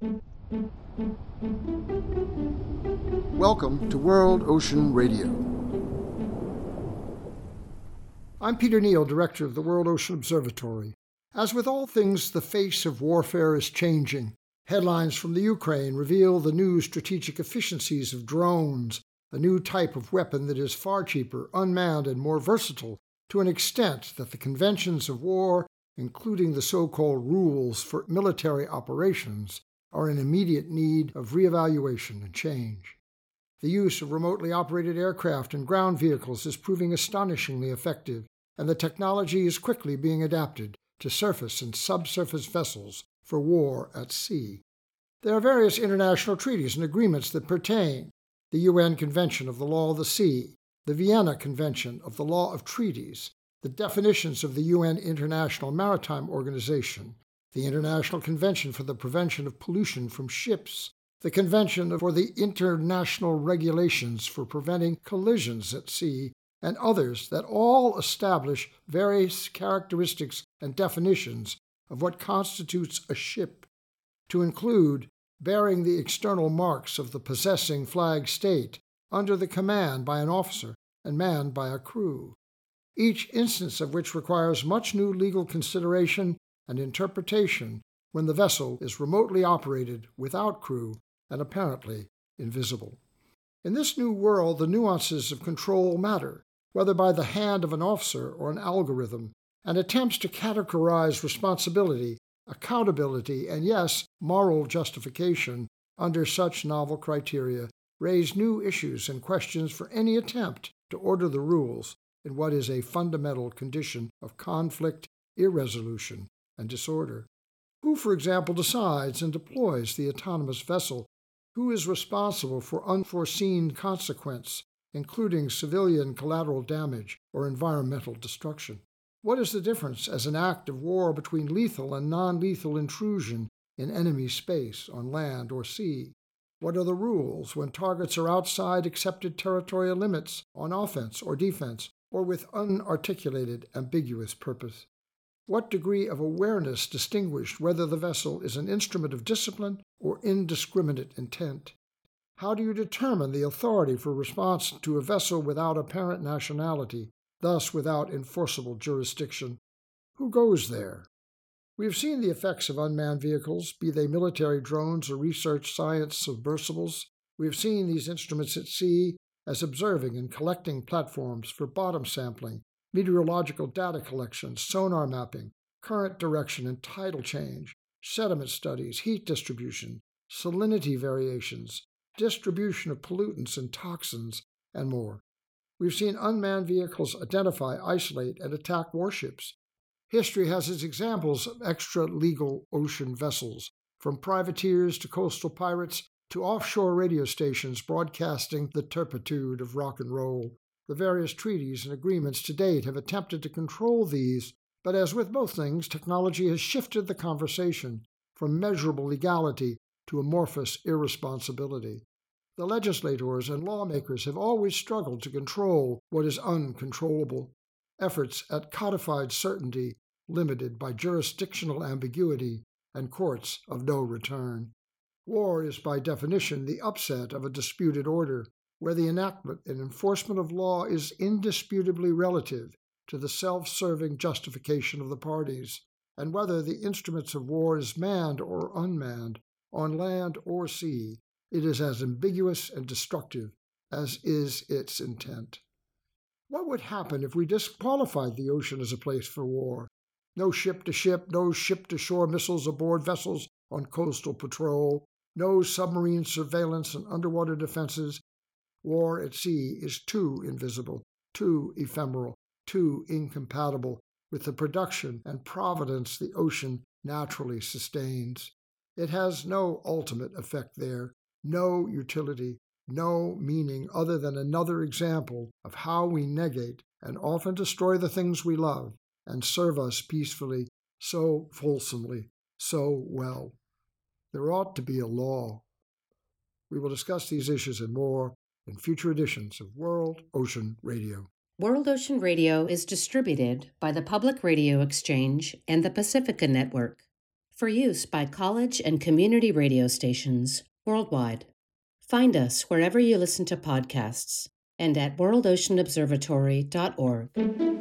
Welcome to World Ocean Radio. I'm Peter Neal, Director of the World Ocean Observatory. As with all things, the face of warfare is changing. Headlines from the Ukraine reveal the new strategic efficiencies of drones, a new type of weapon that is far cheaper, unmanned, and more versatile to an extent that the conventions of war, including the so-called rules for military operations, are in immediate need of reevaluation and change. The use of remotely operated aircraft and ground vehicles is proving astonishingly effective, and the technology is quickly being adapted to surface and subsurface vessels for war at sea. There are various international treaties and agreements that pertain: the UN Convention of the Law of the Sea, the Vienna Convention of the Law of Treaties, the definitions of the UN International Maritime Organization, the International Convention for the Prevention of Pollution from Ships, the Convention for the International Regulations for Preventing Collisions at Sea, and others that all establish various characteristics and definitions of what constitutes a ship, to include bearing the external marks of the possessing flag state, under the command by an officer and manned by a crew, each instance of which requires much new legal consideration and interpretation when the vessel is remotely operated without crew and apparently invisible. In this new world, the nuances of control matter, whether by the hand of an officer or an algorithm, and attempts to categorize responsibility, accountability, and yes, moral justification under such novel criteria raise new issues and questions for any attempt to order the rules in what is a fundamental condition of conflict, irresolution, and disorder. Who, for example, decides and deploys the autonomous vessel? Who is responsible for unforeseen consequence, including civilian collateral damage or environmental destruction? What is the difference as an act of war between lethal and non-lethal intrusion in enemy space on land or sea? What are the rules when targets are outside accepted territorial limits on offense or defense, or with unarticulated, ambiguous purpose? What degree of awareness distinguished whether the vessel is an instrument of discipline or indiscriminate intent? How do you determine the authority for response to a vessel without apparent nationality, thus without enforceable jurisdiction? Who goes there? We have seen the effects of unmanned vehicles, be they military drones or research science submersibles. We have seen these instruments at sea as observing and collecting platforms for bottom sampling, meteorological data collection, sonar mapping, current direction and tidal change, sediment studies, heat distribution, salinity variations, distribution of pollutants and toxins, and more. We've seen unmanned vehicles identify, isolate, and attack warships. History has its examples of extra-legal ocean vessels, from privateers to coastal pirates to offshore radio stations broadcasting the turpitude of rock and roll. The various treaties and agreements to date have attempted to control these, but as with most things, technology has shifted the conversation from measurable legality to amorphous irresponsibility. The legislators and lawmakers have always struggled to control what is uncontrollable. Efforts at codified certainty limited by jurisdictional ambiguity and courts of no return. War is by definition the upset of a disputed order, where the enactment and enforcement of law is indisputably relative to the self-serving justification of the parties, and whether the instruments of war is manned or unmanned, on land or sea, it is as ambiguous and destructive as is its intent. What would happen if we disqualified the ocean as a place for war? No ship-to-ship, no ship-to-shore missiles aboard vessels on coastal patrol, no submarine surveillance and underwater defenses. War at sea is too invisible, too ephemeral, too incompatible with the production and providence the ocean naturally sustains. It has no ultimate effect there, no utility, no meaning other than another example of how we negate and often destroy the things we love and serve us peacefully, so fulsomely, so well. There ought to be a law. We will discuss these issues and more in future editions of World Ocean Radio. World Ocean Radio is distributed by the Public Radio Exchange and the Pacifica Network. for use by college and community radio stations worldwide. Find us wherever you listen to podcasts and at worldoceanobservatory.org.